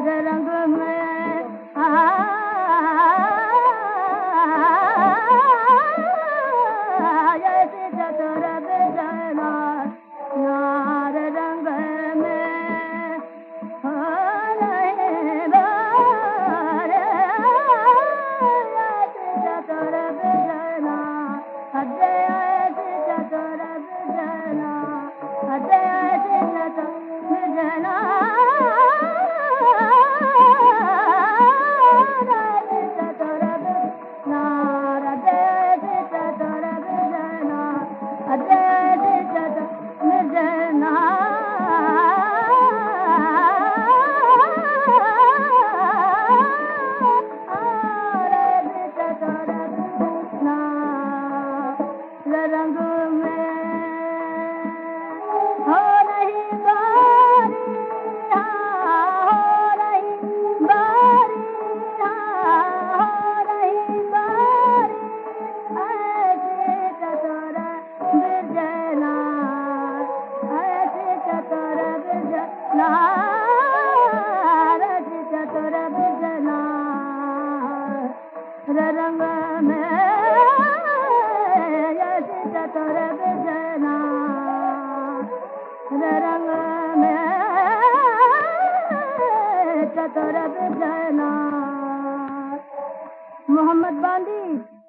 रंग में ऐसी चतुर बिजना नार रंग में हो नहीं बार ऐसी चतुर बिजना अजय ऐसी चतुर बिजना अजय ऐसी चतुर बिजना रंग में हो रही बारी हो रही बारी हो रही बारी ऐसी चतुर बिजना ऐसी चतुर बिजना ऐसी चतुर बिजना रंग में चतुर बिजना रंग में चतुर बिजना मोहम्मद बांदी।